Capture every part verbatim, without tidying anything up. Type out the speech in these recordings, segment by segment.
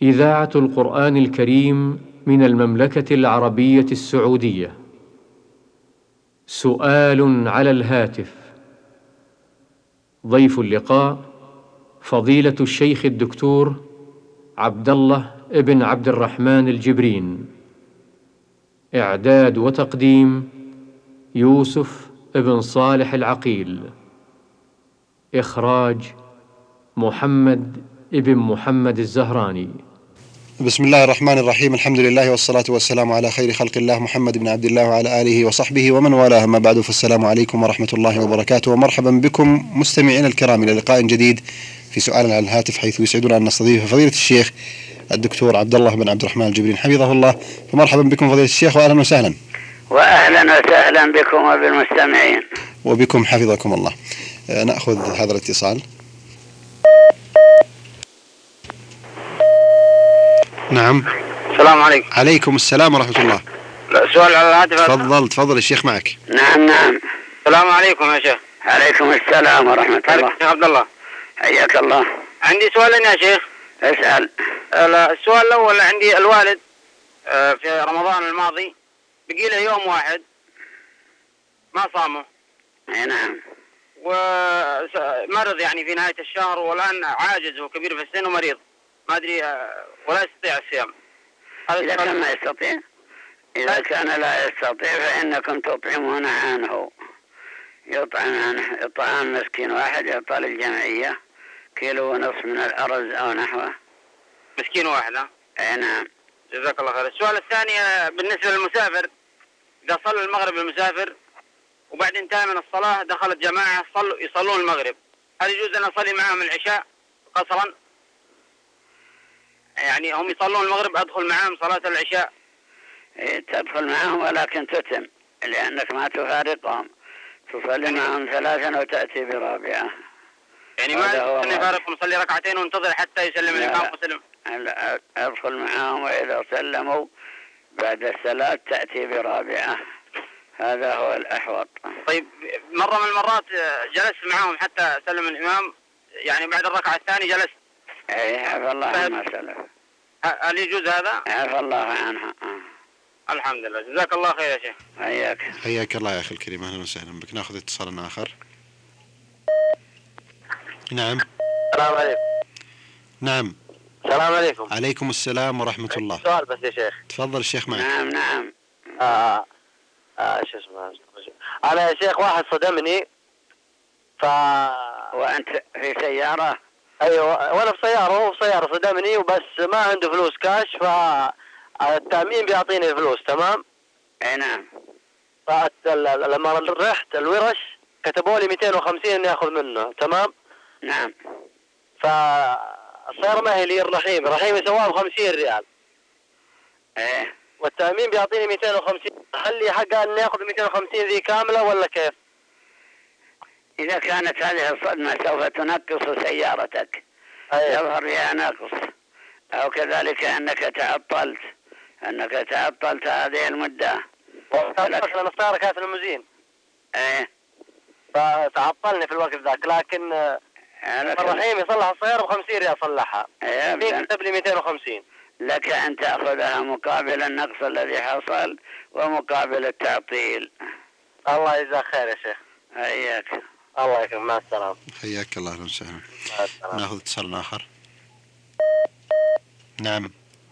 إذاعة القرآن الكريم من المملكة العربية السعودية. سؤال على الهاتف. ضيف اللقاء فضيلة الشيخ الدكتور عبد الله ابن عبد الرحمن الجبرين. إعداد وتقديم يوسف ابن صالح العقيل. إخراج محمد ابن محمد الزهراني. بسم الله الرحمن الرحيم. الحمد لله والصلاة والسلام على خير خلق الله محمد بن عبد الله وعلى آله وصحبه ومن والاه، ما بعد، فالسلام عليكم ورحمة الله وبركاته، ومرحبا بكم مستمعين الكرام إلى لقاء جديد في سؤال على الهاتف، حيث يسعدنا أن نستضيف فضيلة الشيخ الدكتور عبد الله بن عبد الرحمن الجبرين حفظه الله. فمرحبا بكم فضيلة الشيخ، وأهلا وسهلا. وأهلا وسهلا بكم وبالمستمعين. وبكم حفظكم الله. نأخذ هذا الاتصال. نعم. السلام عليكم. عليكم السلام ورحمة الله. سؤال على الهاتف. تفضل تفضل الشيخ معك. نعم نعم. السلام عليكم يا شيخ. عليكم السلام ورحمة الله. شيخ عبد الله، حياك الله. عندي سؤالين يا شيخ. اسأل. السؤال الأول، عندي الوالد في رمضان الماضي بقي له يوم واحد ما صامه. اي نعم. ومرض يعني في نهاية الشهر، والآن عاجز وكبير في السن ومريض، ما أدري ولا يستطيع الصيام. إذا كان ما يستطيع إذا كان لا يستطيع فإنكم تطعمون عنه. يطعم عنه إطعام مسكين واحد، يعطى للجمعية كيلو ونصف من الأرز أو نحوه. مسكين واحد. أي نعم. جزاك الله خير. السؤال الثاني بالنسبة للمسافر، إذا صلى المغرب المسافر وبعد انتهى من الصلاة دخلت جماعة صلوا يصلون المغرب، هل يجوز أن أصلي معهم العشاء قصرا؟ يعني هم يصلون المغرب أدخل معهم صلاة العشاء؟ إيه، تدخل معهم ولكن تتم، لأنك ما تفارقهم، تصلي معهم ثلاثا وتأتي برابعة. يعني ما نفارقهم، نصلي ركعتين وننتظر حتى يسلم الإمام وسلم؟ لا، أدخل معهم وإذا سلموا بعد الصلاة تأتي برابعة، هذا هو الأحوط. طيب، مرة من المرات جلست معهم حتى سلم الإمام، يعني بعد الركعة الثانية جلست. اي عفى الله عما سلف. هل يجوز هذا؟ عفى الله عنها. الحمد لله. جزاك الله خير يا شيخ. حياك حياك الله يا أخي الكريم، أهلا وسهلا بك. ناخذ اتصال آخر. نعم. السلام عليكم. نعم. السلام عليكم. عليكم السلام ورحمة الله. سؤال بس يا شيخ. تفضل الشيخ معك. نعم نعم. آه آه شو اسمه، أنا يا شيخ واحد صدمني، ف وأنت في سيارة؟ ايوه، وانا في سياره وهو في سياره، صدمني وبس ما عنده فلوس كاش، فالتامين بيعطيني فلوس. تمام. اي نعم. فلما رحت الورش كتبوا لي مئتين وخمسين اني اخذ منه. تمام. نعم. فالسياره ما هي لي الرحيم، الرحيم يسواه ب خمسين ريال. ايه. والتامين بيعطيني مئتين وخمسين، هل لي حق اني اخذ مئتين وخمسين ذي كامله ولا كيف؟ إذا كانت هذه الصدمة سوف تنقص سيارتك، يظهر فيها نقص، أو كذلك أنك تعطلت أنك تعطلت هذه المدة. لأن السيارة كانت المزين. إيه. فتعطلني في الوقت ذاك، لكن الرحيم يصلح السيارة بخمسين ريال صلحها. إيه. مين كتب لي مئتين وخمسين؟ لك أن تأخذها مقابل النقص الذي حصل ومقابل التعطيل. الله يجزاك خير يا شيخ. حياك الله يكرمك. مع السلامة. حياك الله، اهلا وسهلا. ناخذ اتصال اخر. نعم.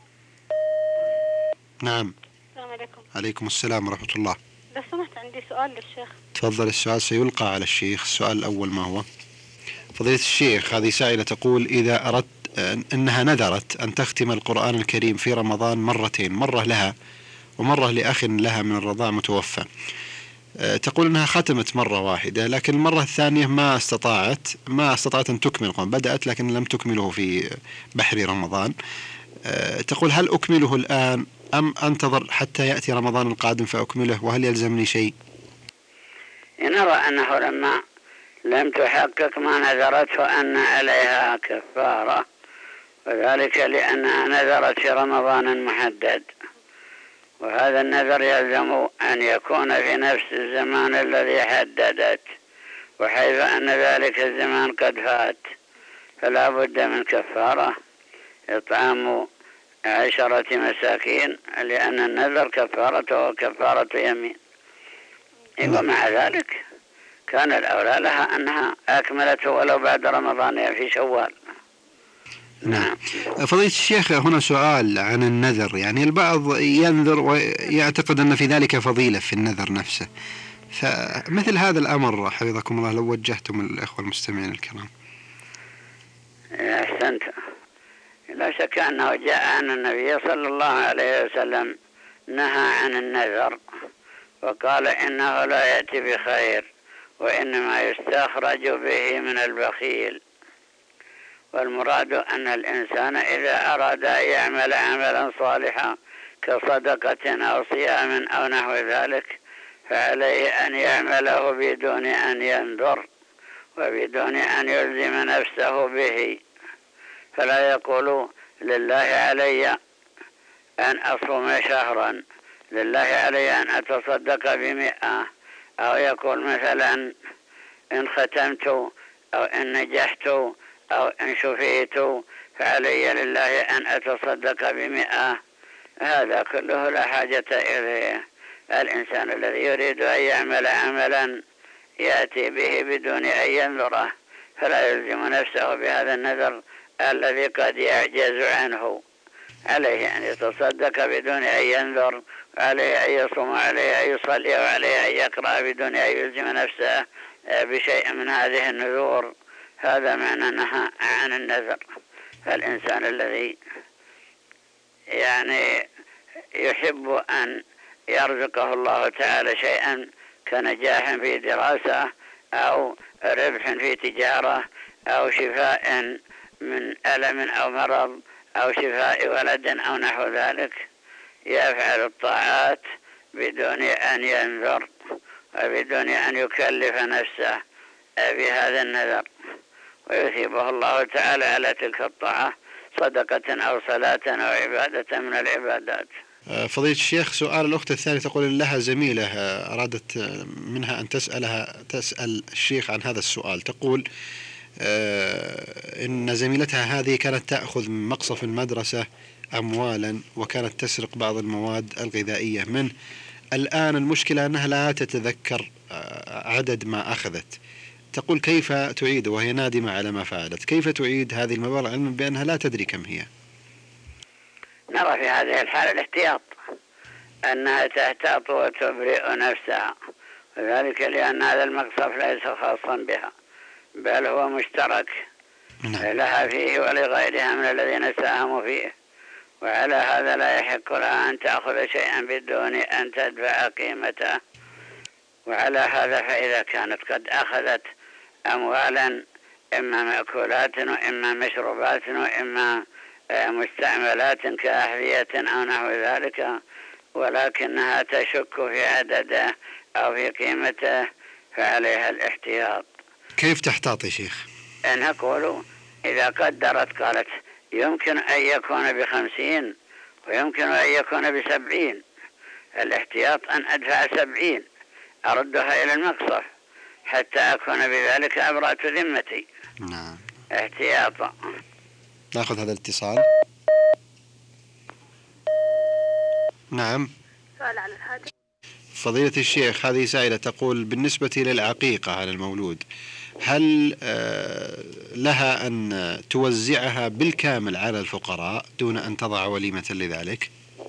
نعم. السلام عليكم. عليكم السلام ورحمة الله. لو سمحت عندي سؤال للشيخ. تفضل. السؤال سيلقى على الشيخ. السؤال الأول ما هو؟ فضيلة الشيخ، هذه سائلة تقول: إذا أردت أنها نذرت أن تختم القرآن الكريم في رمضان مرتين، مرة لها ومرة لأخ لها من الرضاع متوفى، تقول أنها ختمت مرة واحدة، لكن المرة الثانية ما استطاعت ما استطاعت أن تكمل القرآن، بدأت لكن لم تكمله في بحر رمضان. تقول: هل أكمله الآن أم أنتظر حتى يأتي رمضان القادم فأكمله، وهل يلزمني شيء؟ نرى أنه لما لم تحقق ما نذرته أن عليها كفارة، وذلك لأنها نذرت في رمضان محدد، وهذا النذر يلزم أن يكون في نفس الزمان الذي حددت، وحيث أن ذلك الزمان قد فات فلا بد من كفارة، إطعام عشرة مساكين، لأن النذر كفارته كفارة يمين. ومع ذلك كان الأولى لها أنها أكملته ولو بعد رمضان في شوال. نعم. فضيلة الشيخ، هنا سؤال عن النذر. يعني البعض ينذر ويعتقد أن في ذلك فضيلة في النذر نفسه، فمثل هذا الأمر حفظكم الله لو وجهتم الإخوة المستمعين الكرام. أحسنت. لا شك أنه جاء عن النبي صلى الله عليه وسلم نهى عن النذر وقال إنه لا يأتي بخير وإنما يستخرج به من البخيل. والمراد أن الإنسان إذا أراد أن يعمل عملا صالحا كصدقة أو صيام أو نحو ذلك فعليه أن يعمله بدون أن ينذر وبدون أن يلزم نفسه به. فلا يقول لله علي أن أصوم شهرا، لله علي أن أتصدق بمئة، أو يقول مثلا إن ختمت أو إن نجحت أو إن شفيت فعلي لله أن أتصدق بمئة. هذا كله لا حاجة إليه. الإنسان الذي يريد أن يعمل عملا يأتي به بدون أن ينذره فلا يلزم نفسه بهذا النذر الذي قد يعجز عنه. عليه أن يتصدق بدون أن ينذر، عليه أن يصوم، عليه أن يصلي، وعليه أن يقرأ بدون أن يلزم نفسه بشيء من هذه النذور. هذا معنى نهى عن النذر. فالإنسان الذي يعني يحب أن يرزقه الله تعالى شيئا كنجاح في دراسة أو ربح في تجارة أو شفاء من ألم أو مرض أو شفاء ولد أو نحو ذلك يفعل الطاعات بدون أن ينذر وبدون أن يكلف نفسه بهذا النذر، ويثيبه الله تعالى على تلك الطاعة صدقة أو صلاة أو عبادة من العبادات. فضيلة الشيخ، سؤال الأخت الثانية تقول لها زميلة أرادت منها أن تسألها تسأل الشيخ عن هذا السؤال. تقول إن زميلتها هذه كانت تأخذ من مقصف المدرسة أموالا وكانت تسرق بعض المواد الغذائية منه. الآن المشكلة أنها لا تتذكر عدد ما أخذت. تقول كيف تعيد وهي نادمة على ما فعلت؟ كيف تعيد هذه المبالغ علما بأنها لا تدري كم هي؟ نرى في هذه الحالة الاحتياط، أنها تحتاط وتبرئ نفسها، وذلك لأن هذا المقصف ليس خاصا بها بل هو مشترك لها فيه ولغيرها من الذين ساهموا فيه، وعلى هذا لا يحق لها أن تأخذ شيئا بدون أن تدفع قيمته. وعلى هذا فإذا كانت قد أخذت أموالا إما مأكولات وإما مشروبات وإما مستعملات كأحذية أو نحو ذلك ولكنها تشك في عدده أو في قيمته فعليها الاحتياط. كيف تحتاط يا شيخ؟ أن أقول إذا قدرت قالت يمكن أن يكون بخمسين ويمكن أن يكون بسبعين، الاحتياط أن أدفع سبعين أردها إلى المقصف حتى أكون بذلك أبرأت ذمتي. نعم، احتياطا. نأخذ هذا الاتصال. نعم. سؤال على الهاتف. فضيلة الشيخ، هذه سائلة تقول بالنسبة للعقيقة على المولود هل لها أن توزعها بالكامل على الفقراء دون أن تضع وليمة لذلك؟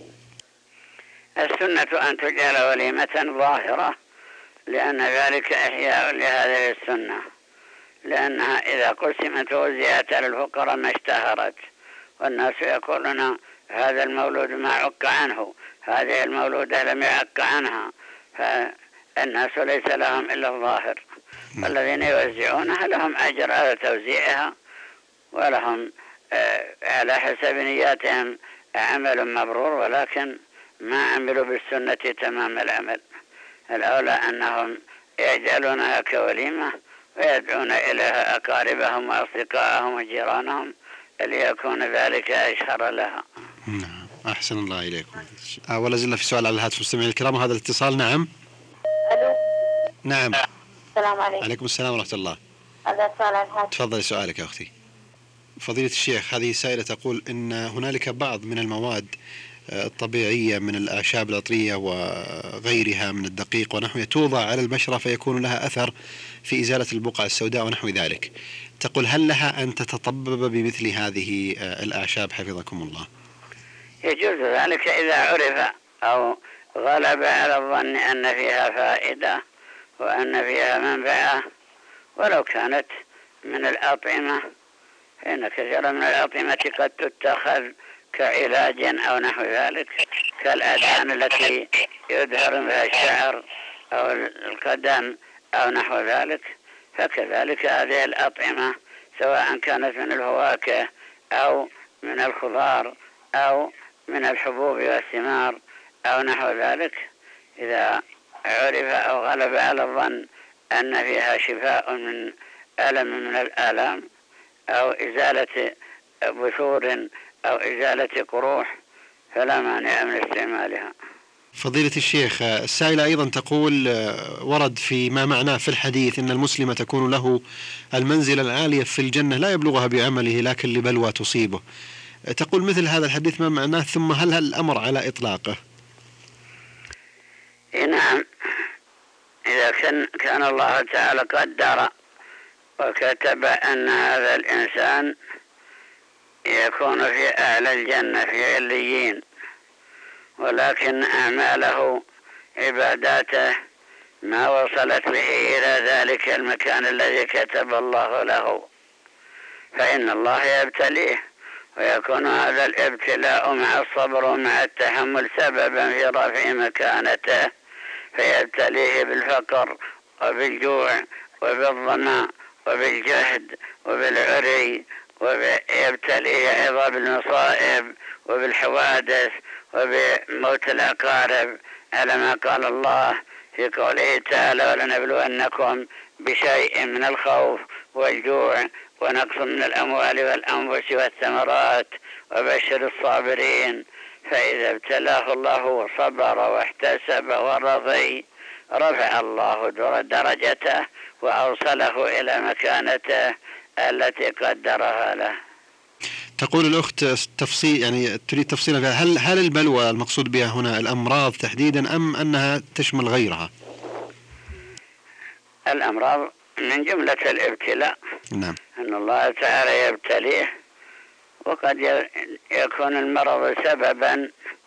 السنة أن تجعل وليمة ظاهرة لأن ذلك إحياء لهذه السنة، لأنها إذا قسمت وزعت على الفقراء ما اشتهرت والناس يقولون هذا المولود ما عق عنه، هذه المولودة لم يعق عنها، فالناس ليس لهم إلا الظاهر. والذين يوزعونها لهم أجر على توزيعها ولهم على حسب نياتهم عمل مبرور، ولكن ما عملوا بالسنة تمام العمل. الأولى أنهم يجعلونها كوليمة ويدعون إليها أقاربهم وأصدقائهم وجيرانهم ليكون ذلك أشهر لها. نعم، أحسن الله إليكم. آه ولا زلنا في سؤال على الهاتف مستمعين الكرام، هذا الاتصال. نعم. ألو. نعم. السلام عليكم. عليكم السلام ورحمة الله. هذا سؤال على الهاتف. تفضلي سؤالك يا أختي. فضيلة الشيخ، هذه سائلة تقول إن هنالك بعض من المواد الطبيعية من الأعشاب العطرية وغيرها من الدقيق ونحوه توضع على البشرة فيكون لها أثر في إزالة البقع السوداء ونحو ذلك. تقول هل لها أن تتطبب بمثل هذه الأعشاب حفظكم الله؟ يجوز ذلك إذا عرف أو غلب على الظن أن فيها فائدة وأن فيها منفعة، ولو كانت من الأطعمة فإن كثيرا من الأطعمة قد تتخذ كعلاج أو نحو ذلك، كالأدهان التي يدهر بها الشعر أو القدم أو نحو ذلك، فكذلك هذه الأطعمة سواء كانت من الفواكه أو من الخضار أو من الحبوب والثمار أو نحو ذلك، إذا عرف أو غلب على الظن أن فيها شفاء من ألم من الآلام أو إزالة بثور أو إزالة قروح فلا مانع من استعمالها. فضيلة الشيخ، السائلة أيضا تقول ورد في ما معناه في الحديث إن المسلم تكون له المنزلة العالية في الجنة لا يبلغها بعمله لكن لبلوى تصيبه. تقول مثل هذا الحديث ما معناه، ثم هل هل الأمر على إطلاقه؟ نعم، إذا كان, كان الله تعالى قدر وكتب أن هذا الإنسان يكون في أعلى الجنة في عليين، ولكن أعماله عباداته ما وصلت به إلى ذلك المكان الذي كتب الله له، فإن الله يبتليه، ويكون هذا الابتلاء مع الصبر ومع التحمل سببا في رفع مكانته، فيبتليه بالفقر وبالجوع وبالظمأ وبالجهد وبالعري، ويبتليه أيضا بالمصائب وبالحوادث وبموت الأقارب، على ما قال الله في قوله تعالى: ولنبلونكم بشيء من الخوف والجوع ونقص من الأموال والأنفس والثمرات وبشر الصابرين. فإذا ابتلاه الله وصبر واحتسب ورضي رفع الله درجته وأوصله إلى مكانته التي قدرها له. تقول الأخت تفصيل، يعني تريد تفصيلا فيها، هل هل البلوى المقصود بها هنا الأمراض تحديدا أم أنها تشمل غيرها؟ الأمراض من جملة الابتلاء. نعم. أن الله تعالى يبتليه، وقد يكون المرض سببا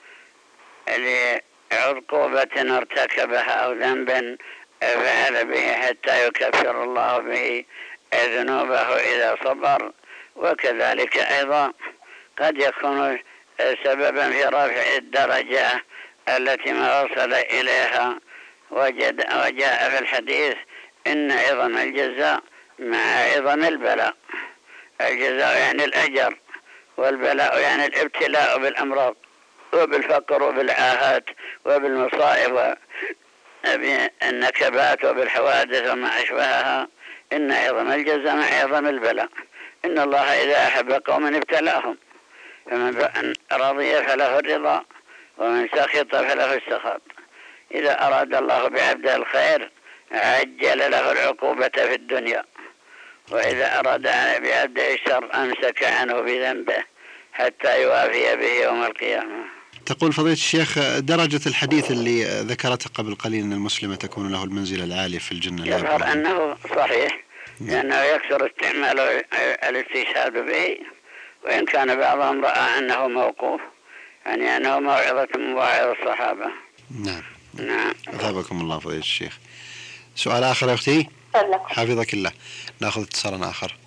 لعقوبة ارتكبها أو ذنب فعل به حتى يكفر الله به ذنوبه إذا صبر، وكذلك أيضا قد يكون سببا في رفع الدرجة التي ما وصل إليها. وجد وجاء في الحديث: إن عظم الجزاء مع عظم البلاء. الجزاء يعني الأجر، والبلاء يعني الابتلاء بالأمراض وبالفقر وبالعاهات وبالمصائب وبالنكبات وبالحوادث وما أشبهها. إن عظم الجزاء مع عظم البلاء. إن الله إذا أحب قوما ابتلاهم، فمن رضي فله الرضا ومن سخط فله السخط. إذا أراد الله بعبده الخير عجل له العقوبة في الدنيا، وإذا أراد بعبده الشر أمسك عنه بذنبه حتى يوافي به يوم القيامة. تقول فضيلة الشيخ درجة الحديث اللي ذكرته قبل قليل أن المسلم تكون له المنزلة العالية في الجنة، يظهر أنه صحيح، لأنه يكثر استعمال الاستشهاد به، وإن كان بعضهم رأى أنه موقوف، يعني أنه موعظة من مواعظ الصحابة. نعم. نعم. أثابكم الله فضيلة الشيخ. سؤال آخر يا أختي؟ حفظك الله. نأخذ اتصالا آخر.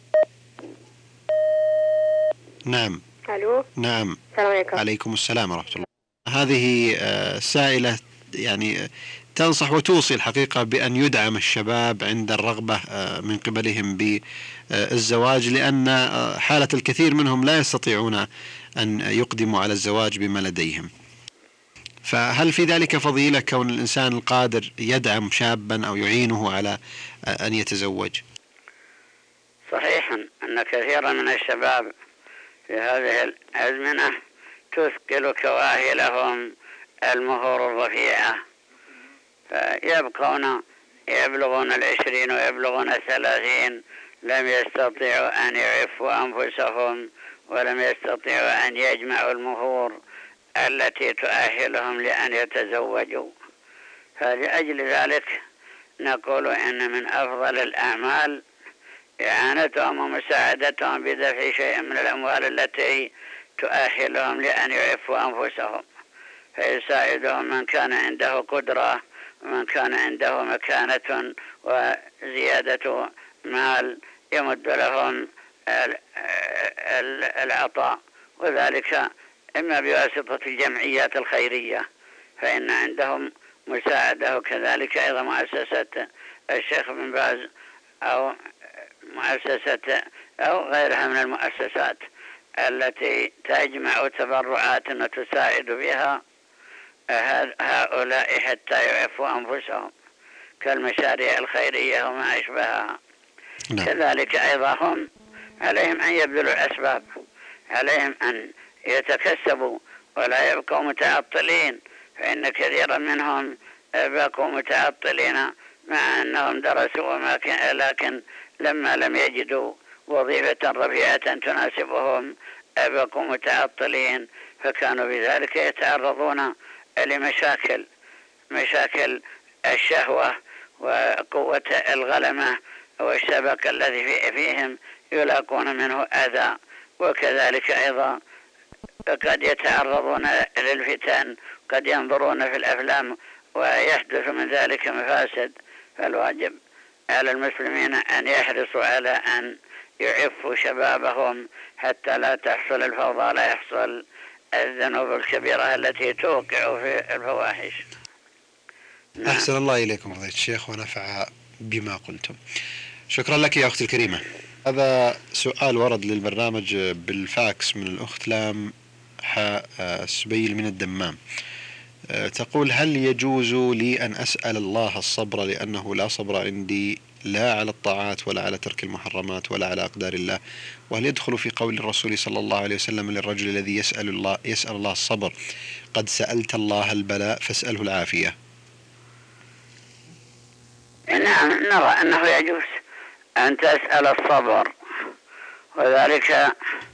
نعم. ألو. نعم. السلام عليكم. عليكم السلام ورحمة الله. هذه سائلة يعني تنصح وتوصي الحقيقة بأن يدعم الشباب عند الرغبة من قبلهم بالزواج، لأن حالة الكثير منهم لا يستطيعون أن يقدموا على الزواج بما لديهم. فهل في ذلك فضيلة كون الإنسان القادر يدعم شابا أو يعينه على أن يتزوج؟ صحيح أن كثيرا من الشباب في هذه الأزمنة تثقل كواهلهم المهور الرفيعة، فيبقون يبلغون العشرين ويبلغون الثلاثين لم يستطيعوا أن يعفوا أنفسهم ولم يستطيعوا أن يجمعوا المهور التي تؤهلهم لأن يتزوجوا. فلأجل ذلك نقول إن من أفضل الأعمال إعانتهم ومساعدتهم بدفع شيء من الأموال التي تؤهلهم لأن يعفوا أنفسهم، فيساعدهم من كان عنده قدرة ومن كان عنده مكانة وزيادة مال يمد لهم العطاء، وذلك إما بواسطة الجمعيات الخيرية فإن عندهم مساعدة، وكذلك أيضا مؤسسة الشيخ بن باز أو مؤسسة أو غيرها من المؤسسات التي تجمع تبرعات وتساعد بها هؤلاء حتى يعفوا أنفسهم كالمشاريع الخيرية وما أشبهها. نعم. كذلك أيضا هم عليهم أن يبذلوا الأسباب، عليهم أن يتكسبوا ولا يبقوا متعطلين، فإن كثيرا منهم بقوا متعطلين مع أنهم درسوا وما كان، لكن لما لم يجدوا وظيفة رفيعة تناسبهم بقوا متعطلين، فكانوا بذلك يتعرضون لمشاكل مشاكل الشهوة وقوة الغلمة والشبك الذي فيهم يلاقون منه أذى، وكذلك أيضا قد يتعرضون للفتن، قد ينظرون في الأفلام ويحدث من ذلك مفاسد. فالواجب على المسلمين أن يحرصوا على أن يعفوا شبابهم حتى لا تحصل الفوضى، لا يحصل الذنوب الكبيرة التي توقع في الفواحش. أحسن الله إليكم فضيلة الشيخ ونفع بما قلتم. شكرا لك يا أختي الكريمة. هذا سؤال ورد للبرنامج بالفاكس من الأخت لام حاء سبيل من الدمام. تقول: هل يجوز لي أن أسأل الله الصبر لأنه لا صبر عندي لا على الطاعات ولا على ترك المحرمات ولا على أقدار الله؟ وهل يدخل في قول الرسول صلى الله عليه وسلم للرجل الذي يسأل الله يسأل الله الصبر: قد سألت الله البلاء فاسأله العافية؟ نعم، نرى أنه يجوز أن تسأل الصبر، وذلك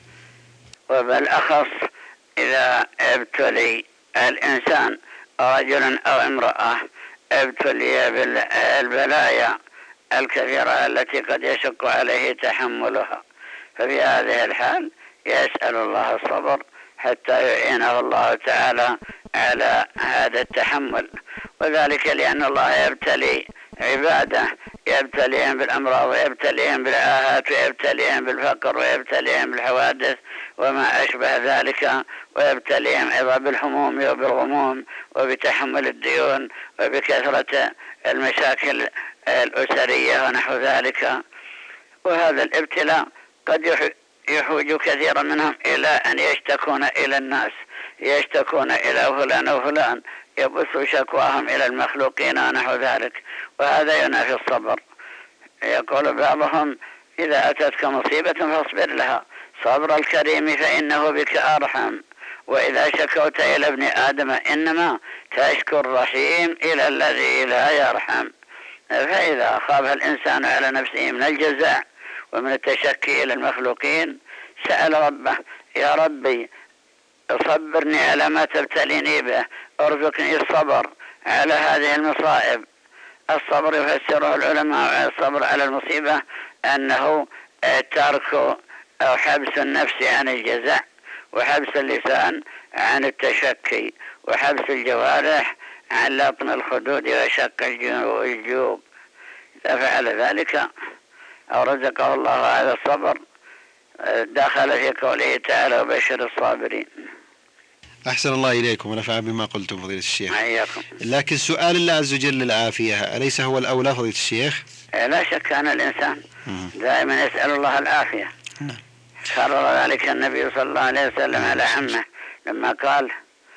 وبالأخص إذا ابتلي الإنسان رجل أو امرأة ابتلي بالبلايا الكثيرة التي قد يشق عليه تحملها، ففي هذه الحال يسأل الله الصبر حتى يعينه الله تعالى على هذا التحمل، وذلك لأن الله يبتلي عباده، يبتليهم بالأمراض ويبتليهم بالآهات ويبتليهم بالفقر ويبتليهم بالحوادث وما أشبه ذلك، ويبتليهم أيضا بالهموم وبالغموم وبتحمل الديون وبكثرة المشاكل الأسرية ونحو ذلك. وهذا الابتلاء قد يحوج كثيرا منهم إلى أن يشتكون إلى الناس، يشتكون إلى فلان وفلان، يبثوا شكواهم إلى المخلوقين ونحو ذلك، وهذا ينافي الصبر. يقول بعضهم: إذا أتتك مصيبة فاصبر لها، صبر الكريم فإنه بك أرحم، وإذا شكوت إلى ابن آدم إنما تشكو الرحيم إلى الذي لا يرحم. فإذا خاف الإنسان على نفسه من الجزع ومن التشكي إلى المخلوقين سأل ربه: يا ربي صبرني على ما تبتليني به، ارزقني الصبر على هذه المصائب. الصبر يفسره العلماء الصبر على المصيبة أنه ترك أو حبس النفس عن الجزع، وحبس اللسان عن التشكي، وحبس الجوارح عن لطم الخدود وشق الجيوب. إذا فعل ذلك أو رزقه الله هذا الصبر دخل في قوله تعالى: وبشر الصابرين. أحسن الله إليكم ونفع بما قلتم فضيلة الشيخ. حياكم. لكن سؤال الله عز وجل للعافية أليس هو الأولى فضيلة الشيخ؟ لا شك أن الإنسان دائما يسأل الله العافية. نعم. كرر ذلك النبي صلى الله عليه وسلم على عمه لما قال: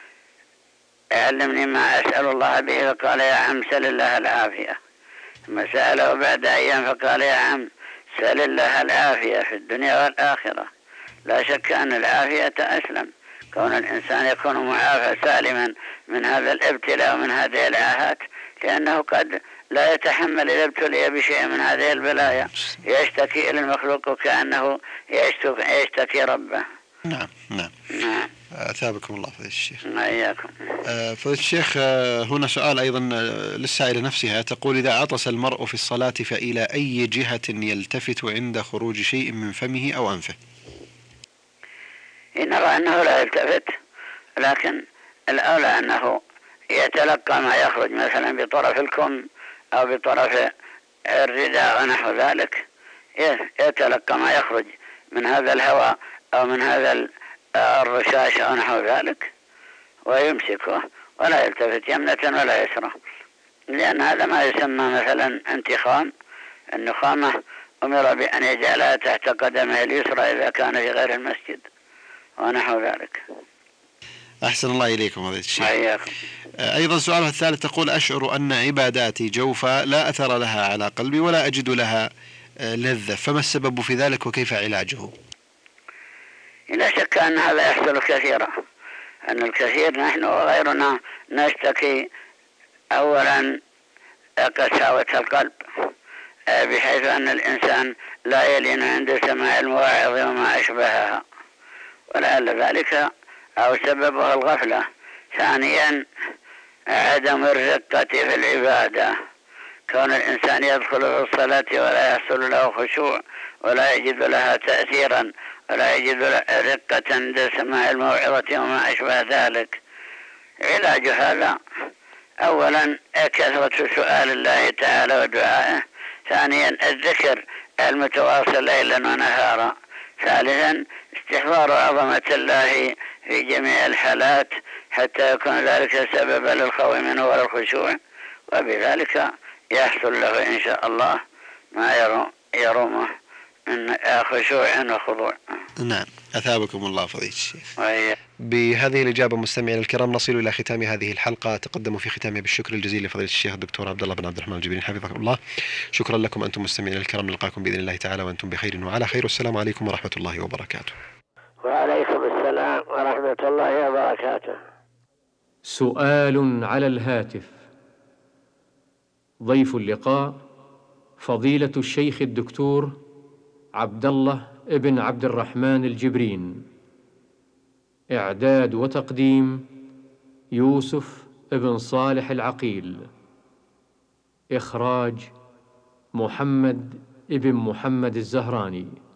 علمني ما أسأل الله به، فقال: يا عم سل الله العافية. ثم سأله بعد أيام فقال: يا عم سل الله العافية في الدنيا والآخرة. لا شك أن العافية أسلم، كون الإنسان يكون معافى سالما من هذا الابتلاء ومن هذه الآهات، لأنه قد لا يتحمل إذا ابتلي بشيء من هذه البلايا، يشتكي إلى المخلوق وكأنه يشتكي ربه. نعم نعم نعم. أثابكم الله فضيلة الشيخ. إياكم. فضيلة الشيخ، هنا سؤال أيضا للسائلة نفسها، تقول: إذا عطس المرء في الصلاة فإلى أي جهة يلتفت عند خروج شيء من فمه أو أنفه؟ نرى أنه لا يلتفت، لكن الأولى أنه يتلقى ما يخرج مثلا بطرف الكم أو بطرف الرداء ونحو ذلك، يتلقى ما يخرج من هذا الهواء أو من هذا الرشاش أو نحو ذلك ويمسكه ولا يلتفت يمنة ولا يسرى، لأن هذا ما يسمى مثلا انتخام. النخامة أمر بأن يجعلها تحت قدمه اليسرى إذا كان في غير المسجد ونحو ذلك. أحسن الله إليكم فضيلة الشيخ. حياكم. أيضا سؤالها الثالث، تقول: أشعر أن عباداتي جوفا لا أثر لها على قلبي ولا أجد لها لذة، فما السبب في ذلك وكيف علاجه؟ لا شك أن هذا يحصل كثيرا، أن الكثير نحن وغيرنا نشتكي أولا قساوة القلب، بحيث أن الإنسان لا يلين عند سماع المواعظ وما أشبهها، ولعل ذلك أو سببه الغفلة. ثانيا عدم الرقة في العبادة، كون الإنسان يدخل في الصلاة ولا يحصل له خشوع ولا يجد لها تأثيرا ولا يجد لها رقة عند سماع الموعظة وما أشبه ذلك. علاج هذا أولا كثرة سؤال الله تعالى ودعائه، ثانيا الذكر المتواصل ليلا ونهارا، ثالثا استحضار عظمة الله في جميع الحالات حتى يكون ذلك سببا للخوف منه والخشوع، وبذلك يحصل له إن شاء الله ما يرومه من خشوع وخضوع. نعم أثابكم الله فضيلة الشيخ. وهي. بهذه الإجابة مستمعينا الكرام نصل إلى ختام هذه الحلقة، تقدم في ختامها بالشكر الجزيل لفضيلة الشيخ الدكتور عبد الله بن عبد الرحمن الجبرين حفظكم الله. شكرا لكم أنتم مستمعينا الكرام، نلقاكم بإذن الله تعالى وأنتم بخير وعلى خير، والسلام عليكم ورحمة الله وبركاته. وعليكم السلام ورحمة الله وبركاته. سؤال على الهاتف. ضيف اللقاء فضيلة الشيخ الدكتور عبد الله ابن عبد الرحمن الجبرين. إعداد وتقديم يوسف ابن صالح العقيل. إخراج محمد ابن محمد الزهراني.